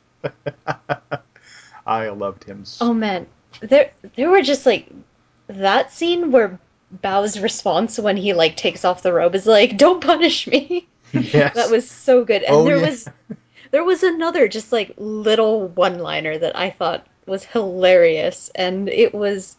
I loved him Oh man, there were just like that scene where Bao's response when he like takes off the robe is like, "Don't punish me." Yes. That was so good. And Oh, there yeah. was another just like little one-liner that I thought was hilarious, and it was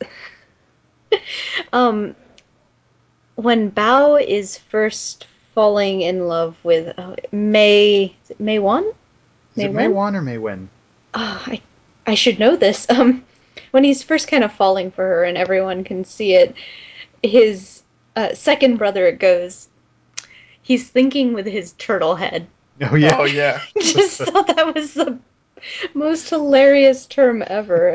um when Bao is first falling in love with Mei, is it Mei Wan? Is it May Wan or May Wen? Oh, I should know this. When he's first kind of falling for her and everyone can see it, his second brother goes, he's thinking with his turtle head. Oh, yeah. Oh, yeah. Just thought that was the most hilarious term ever.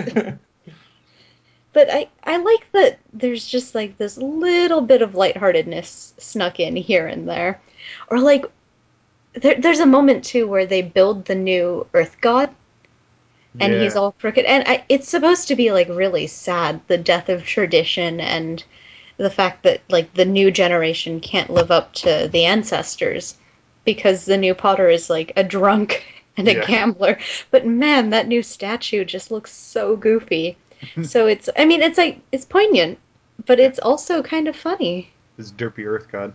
But I like that there's just like this little bit of lightheartedness snuck in here and there. Or like, there's a moment too where they build the new Earth God and he's all crooked. And it's supposed to be like really sad, the death of tradition and the fact that like the new generation can't live up to the ancestors because the new Potter is like a drunk and a gambler. But man, that new statue just looks so goofy. So it's like it's poignant, but it's also kind of funny. This derpy Earth God.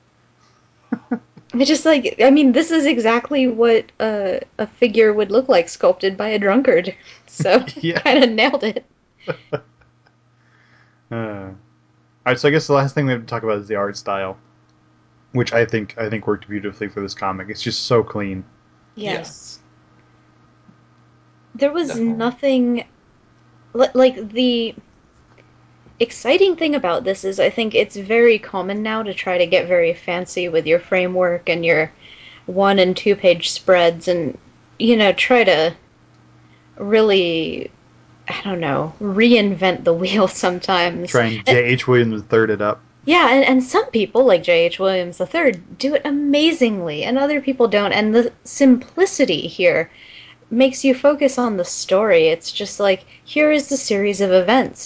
It's just like, this is exactly what a figure would look like sculpted by a drunkard. So kind of nailed it. Alright, so I guess the last thing we have to talk about is the art style, which I think worked beautifully for this comic. It's just so clean. Yes. There was Definitely. nothing like the exciting thing about this is I think it's very common now to try to get very fancy with your framework and your 1 and 2 page spreads and try to really, I don't know, reinvent the wheel sometimes. Try and J.H. Williams III it up. Yeah, and some people, like J.H. Williams III, do it amazingly, and other people don't. And the simplicity here makes you focus on the story. It's just like, here is the series of events.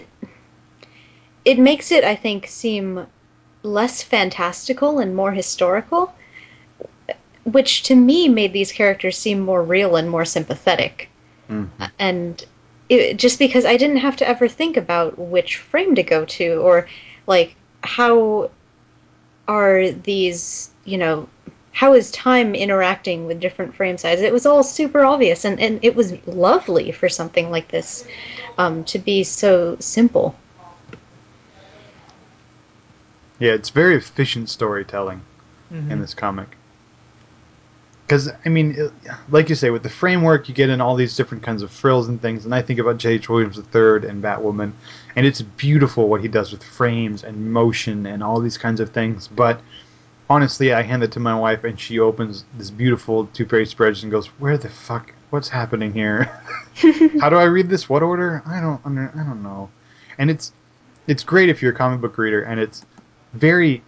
It makes it, I think, seem less fantastical and more historical, which to me made these characters seem more real and more sympathetic. Mm-hmm. And just because I didn't have to ever think about which frame to go to or like how are these, how is time interacting with different frame sizes? It was all super obvious, and it was lovely for something like this to be so simple. Yeah, it's very efficient storytelling in this comic. Because, like you say, with the framework, you get in all these different kinds of frills and things, and I think about J.H. Williams III and Batwoman, and it's beautiful what he does with frames and motion and all these kinds of things, but honestly, I hand it to my wife, and she opens this beautiful 2-page spread and goes, "Where the fuck? What's happening here? How do I read this? What order? I don't know." And it's great if you're a comic book reader, and it's very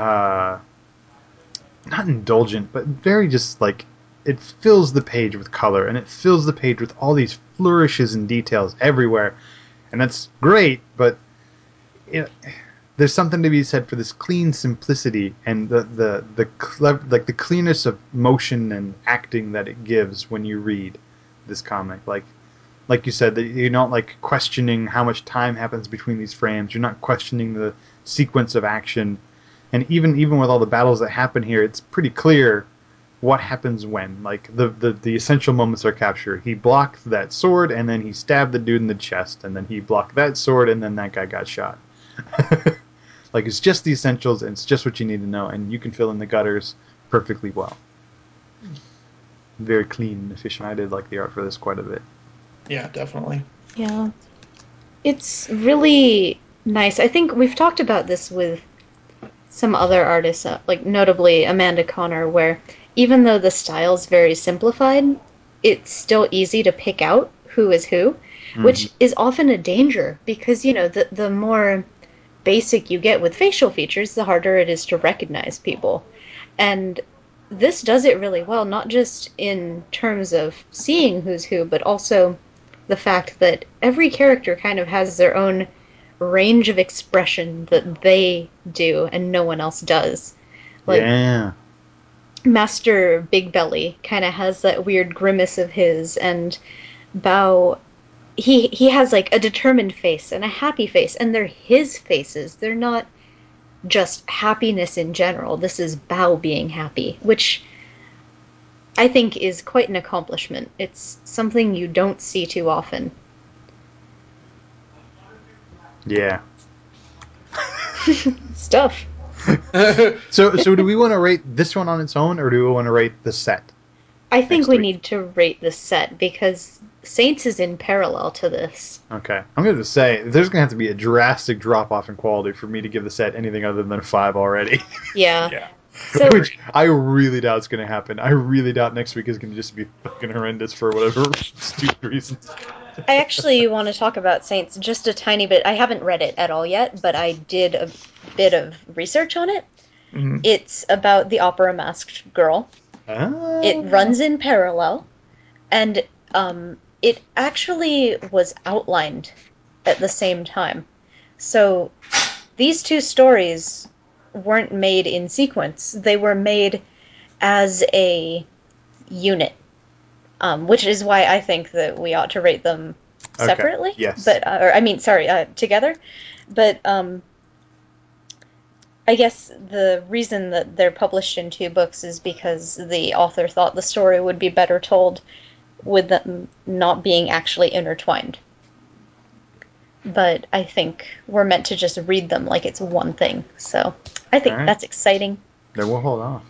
not indulgent, but very just like it fills the page with color, and it fills the page with all these flourishes and details everywhere, and that's great. But there's something to be said for this clean simplicity and the cleanness of motion and acting that it gives when you read this comic. Like you said, that you're not like questioning how much time happens between these frames. You're not questioning the sequence of action, and even with all the battles that happen here, it's pretty clear what happens when. Like the essential moments are captured. He blocked that sword, and then he stabbed the dude in the chest, and then he blocked that sword, and then that guy got shot. Like, it's just the essentials, and it's just what you need to know, and you can fill in the gutters perfectly well. Very clean and efficient. I did like the art for this quite a bit. Yeah, definitely. Yeah. It's really nice. I think we've talked about this with some other artists, like notably Amanda Conner, where even though the style's very simplified, it's still easy to pick out who is who, which is often a danger because, the more basic you get with facial features, the harder it is to recognize people. And this does it really well, not just in terms of seeing who's who, but also the fact that every character kind of has their own range of expression that they do and no one else does. Like, yeah. Master Big Belly kind of has that weird grimace of his, and Bao, he has like a determined face and a happy face, and they're his faces. They're not just happiness in general. This is Bao being happy, which I think is quite an accomplishment. It's something you don't see too often. Yeah. Stuff. So do we want to rate this one on its own, or do we want to rate the set? I think Next we week. need to rate the set because Saints is in parallel to this. Okay. I'm going to say, there's going to have to be a drastic drop-off in quality for me to give the set anything other than a 5 already. Yeah. Yeah. So Which I really doubt is going to happen. I really doubt next week is going to just be fucking horrendous for whatever stupid reasons. I actually want to talk about Saints just a tiny bit. I haven't read it at all yet, but I did a bit of research on it. Mhm. It's about the opera masked girl. Ah. It runs in parallel, and it actually was outlined at the same time. So these two stories weren't made in sequence. They were made as a unit, which is why I think that we ought to rate them separately. Yes. But together. But I guess the reason that they're published in two books is because the author thought the story would be better told with them not being actually intertwined. But I think we're meant to just read them like it's one thing. So I think All right. that's exciting. Then we'll hold off.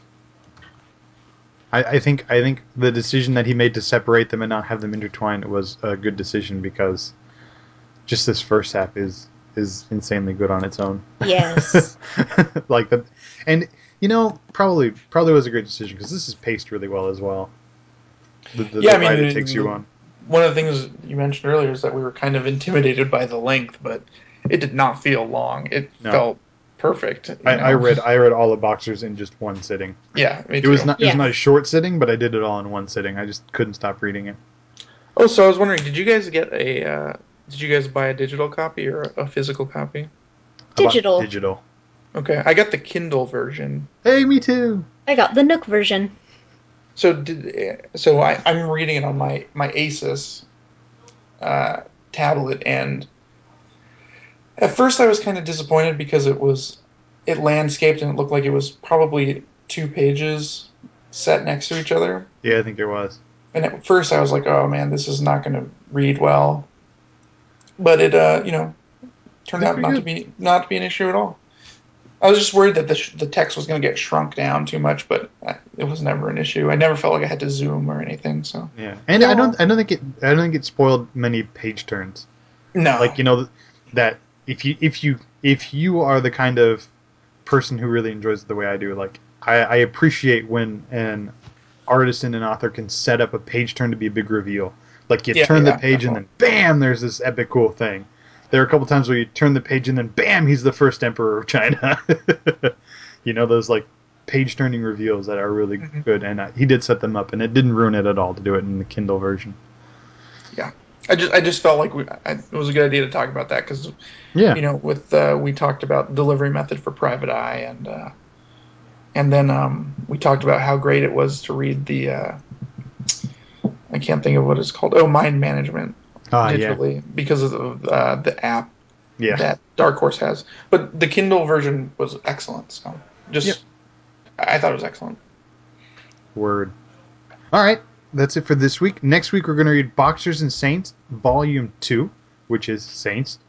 I think the decision that he made to separate them and not have them intertwined was a good decision because just this first half is insanely good on its own. Yes. Like the, and you know probably was a great decision because this is paced really well as well. The ride it takes you on. One of the things you mentioned earlier is that we were kind of intimidated by the length, but it did not feel long. It felt perfect. I read all the Boxers in just one sitting. Yeah, me too. It was not a short sitting, but I did it all in one sitting. I just couldn't stop reading it. Oh, so I was wondering, did you guys get did you guys buy a digital copy or a physical copy? Digital. Digital. Okay, I got the Kindle version. Hey, me too. I got the Nook version. So I'm reading it on my Asus tablet, and at first I was kind of disappointed because it landscaped and it looked like it was probably 2 pages set next to each other. Yeah, I think it was. And at first I was like, oh man, this is not going to read well. But it turned out not to be an issue at all. I was just worried that the text was going to get shrunk down too much, but it was never an issue. I never felt like I had to zoom or anything. So yeah, and I don't think it spoiled many page turns. No, like that if you are the kind of person who really enjoys it the way I do, like I appreciate when an artist and an author can set up a page turn to be a big reveal. Like you turn the page definitely. and then bam, there's this epic cool thing. There are a couple times where you turn the page and then bam, he's the first emperor of China. Those like page turning reveals that are really good, and he did set them up, and it didn't ruin it at all to do it in the Kindle version. Yeah, I just felt like it was a good idea to talk about that because we talked about delivery method for Private Eye, and then we talked about how great it was to read the I can't think of what it's called. Oh, Mind Management digitally because of the app that Dark Horse has. But the Kindle version was excellent. So I thought it was excellent. Word. All right, that's it for this week. Next week we're going to read Boxers and Saints, Volume 2, which is Saints.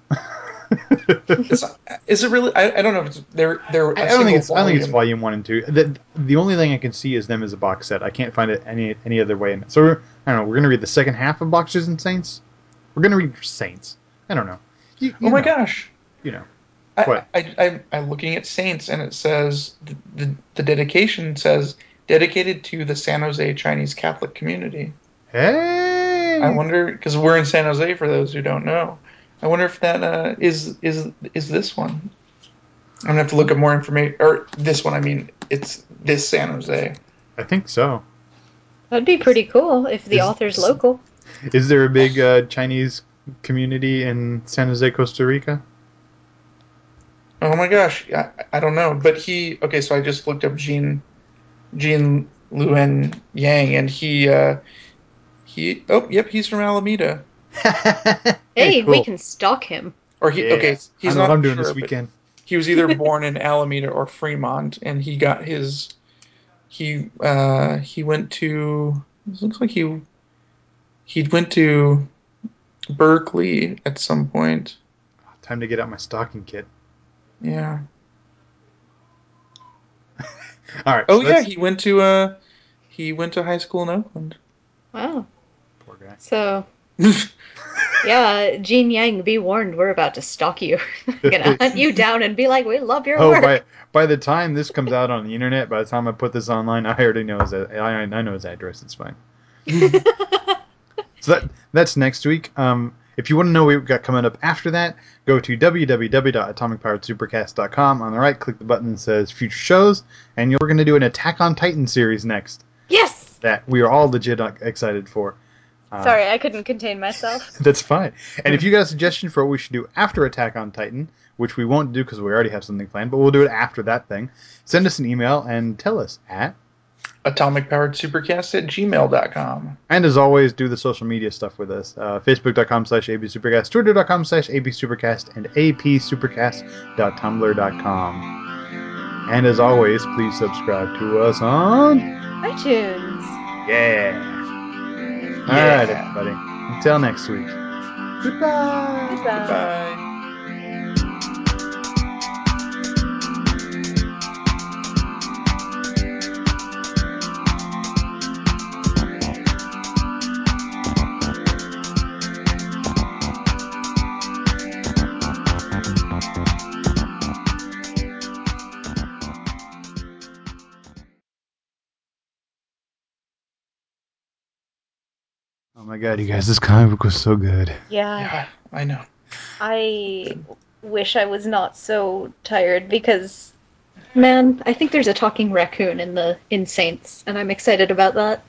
Is it really? I don't know if it's they're I don't think it's Volume 1 and 2. The only thing I can see is them as a box set. I can't find it any other way. So I don't know. We're going to read the second half of Boxers and Saints. We're going to read Saints. I don't know. Oh my gosh! What? I'm looking at Saints, and it says the dedication says dedicated to the San Jose Chinese Catholic community. Hey! I wonder, because we're in San Jose, for those who don't know. I wonder if that is this one. I'm gonna have to look up more information. Or this one, I mean, it's this San Jose. I think so. That'd be pretty cool if the author's local. Is there a big Chinese community in San Jose, Costa Rica? Oh my gosh, I don't know. But okay, so I just looked up Jean Luen Yang, and he's from Alameda. Hey, cool. we can stalk him. Or Yeah. he's I know not what I'm doing sure, this weekend. He was either born in Alameda or Fremont, and he got his. He went to. It looks like he went to Berkeley at some point. Time to get out my stocking kit. Yeah. All right. Oh yeah, he went to high school in Oakland. Wow. Poor guy. So, yeah, Jean Yang, be warned, we're about to stalk you. We're gonna hunt you down and be like, we love your work. By the time this comes out on the internet, by the time I put this online, I already know I know his address. It's fine. So that's next week. If you want to know what we've got coming up after that, go to www.atomicpoweredsupercast.com. On the right, click the button that says Future Shows, and we're going to do an Attack on Titan series next. Yes! That we are all legit excited for. Sorry, I couldn't contain myself. That's fine. And if you got a suggestion for what we should do after Attack on Titan, which we won't do because we already have something planned, but we'll do it after that thing, send us an email and tell us at atomicpoweredsupercast@gmail.com. And as always, do the social media stuff with us. Facebook.com/ABSupercast, Twitter.com/ABSupercast, and APSupercast.tumblr.com. And as always, please subscribe to us on iTunes. Yeah. All right, everybody. Until next week. Goodbye. Goodbye. Oh my god, you guys, this comic book was so good. Yeah, I know. I wish I was not so tired because, man, I think there's a talking raccoon in Saints, and I'm excited about that.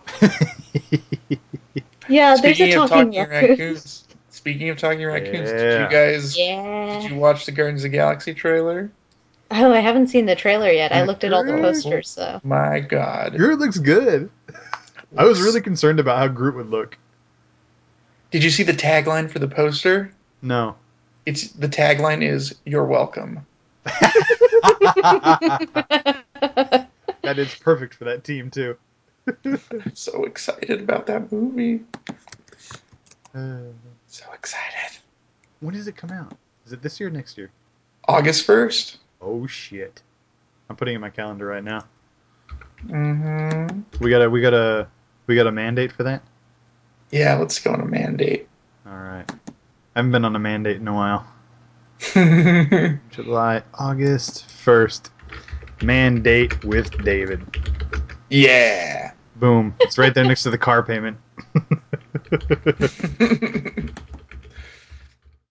Yeah, there's a talking raccoon. Speaking of talking raccoons, Yeah. did you guys Yeah. did you watch the Guardians of the Galaxy trailer? Oh, I haven't seen the trailer yet. I looked at all the posters, so. My God. Groot looks good. I was really concerned about how Groot would look. Did you see the tagline for the poster? No. The tagline is "You're welcome." That is perfect for that team too. I'm so excited about that movie. So excited. When does it come out? Is it this year or next year? August 1st. Oh shit! I'm putting it in my calendar right now. Mm-hmm. We got a mandate for that. Yeah, let's go on a mandate. All right. I haven't been on a mandate in a while. July, August 1st. Mandate with David. Yeah. Boom. It's right there next to the car payment.